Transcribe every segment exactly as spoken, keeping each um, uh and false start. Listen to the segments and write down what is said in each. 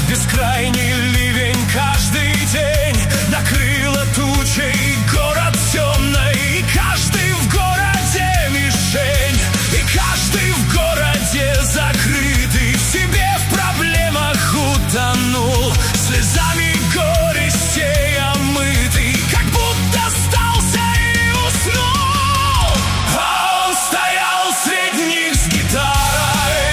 Бескрайний ливень каждый день накрыло тучей город темный. И каждый в городе мишень, и каждый в городе закрытый, в себе в проблемах утонул, слезами горестей омытый, как будто сдался и уснул. А он стоял среди них с гитарой,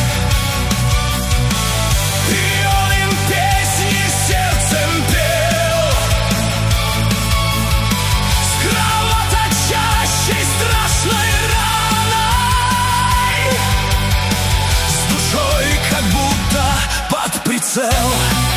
и он им песни сердцем пел, с кровоточащей страшной раной, с душой как будто под прицел.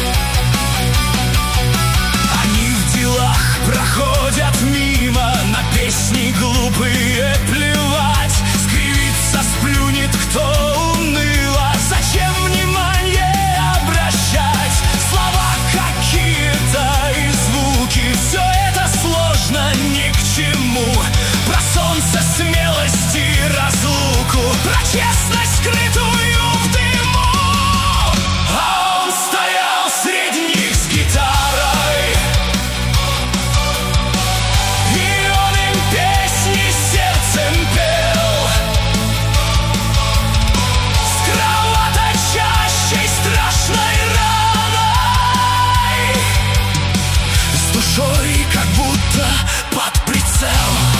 Они в делах проходят мимо, на песни глупые плевать, скривится, сплюнет кто уныло. Зачем внимание обращать? Слова какие-то и звуки, все это сложно ни к чему. Про солнце, смелость и разлуку, про честность, скрытую в дыму. А он стоял среди них с гитарой, и он им песни сердцем пел, с кровоточащей страшной раной, с душой как будто под прицел.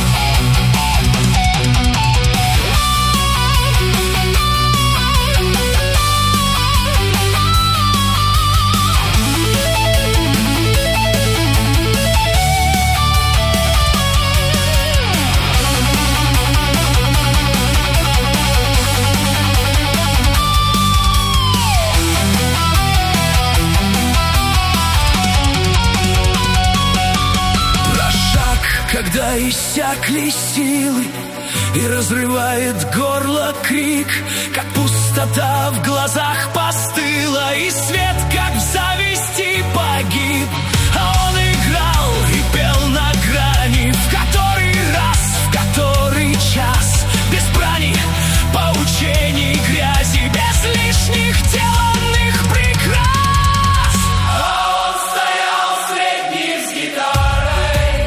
Когда иссякли силы и разрывает горло крик, как пустота в глазах постыла, и свет, как в зависти, погиб. А он играл и пел на грани, в который раз, в который час, без брани, поучений, грязи, без лишних деланных прикрас. А он стоял среди них с гитарой,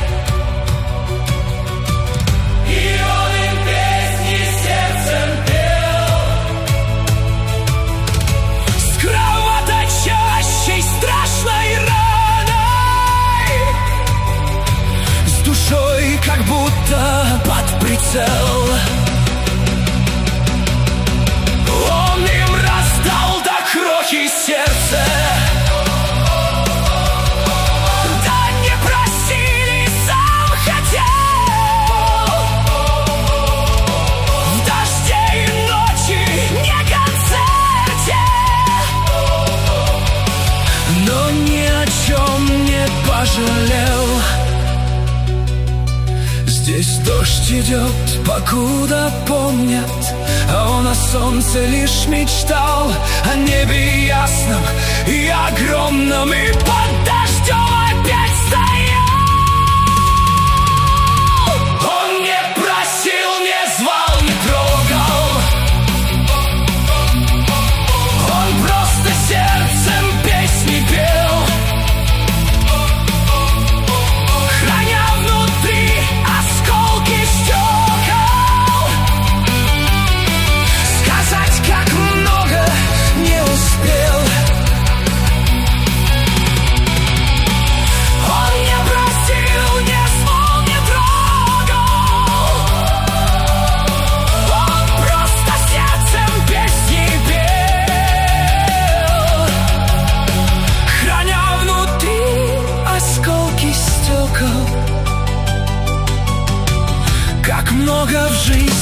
и он им песни сердцем пел, с кровоточащей страшной раной, с душой как будто под прицел. Он им раздал до крохи сердце, да не просили, сам хотел. В дожде и ночи, не концерте, но ни о чем не пожалел. Здесь дождь идет, покуда помнят, а он о солнце лишь мечтал, о небе ясном и огромном, и под дождем опять стоял. Он не просил, не звал, не трогал, он просто сердцем песни пел, храня внутри осколки стекол. Сказать, как много не успел. Он не просил, не звал, не трогал, он просто сердцем песни пел, храня внутри осколки стекол. Как много в жизни